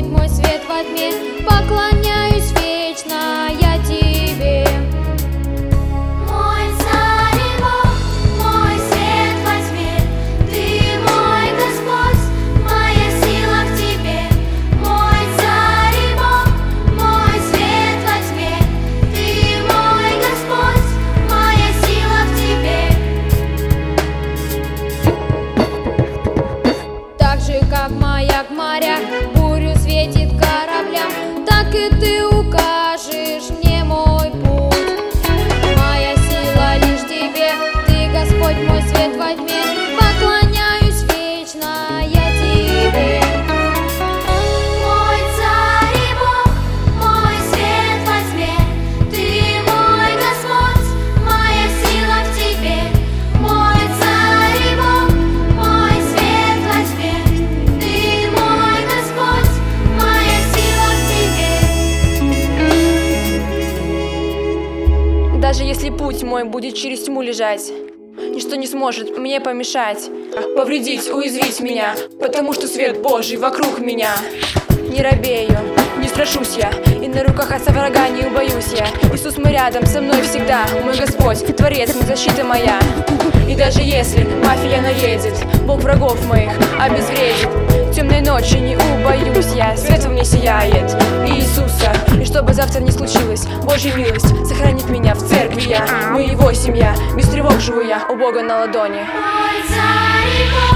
Господь, мой свет во тьме, поклоняюсь вечно я Тебе. Мой царь и Бог, мой свет во тьме, Ты мой Господь, моя сила в Тебе. Мой царь и Бог, мой свет во тьме, Ты мой Господь, моя сила в Тебе. Так же, как маяк в морях бурю светит кораблям, так и Ты укажешь мне мой путь. Моя сила лишь в Тебе, Ты, Господь, мой свет во тьме, поклоняюсь вечно я Тебе. Мой царь и Бог, мой свет во тьме, Ты мой Господь, моя сила в Тебе. Мой царь и Бог, мой свет во тьме, Ты мой Господь, моя сила в Тебе. Даже если путь мой будет через тьму лежать, ничто не сможет мне помешать, повредить, уязвить меня, потому что свет Божий вокруг меня. Не робею, не страшусь я, и на руках отца врага не убоюсь я. Иисус мой рядом со мной всегда, мой Господь, Творец мой, защита моя. И даже если мафия наедет, Бог врагов моих обезвредит. Темной ночи не убоюсь я, свет во мне сияет Иисуса. И что бы завтра ни случилось, Божья милость сохранит меня в церкви я. Мы Его семья, без тревог живу я, у Бога на ладони. Мой царь и Бог.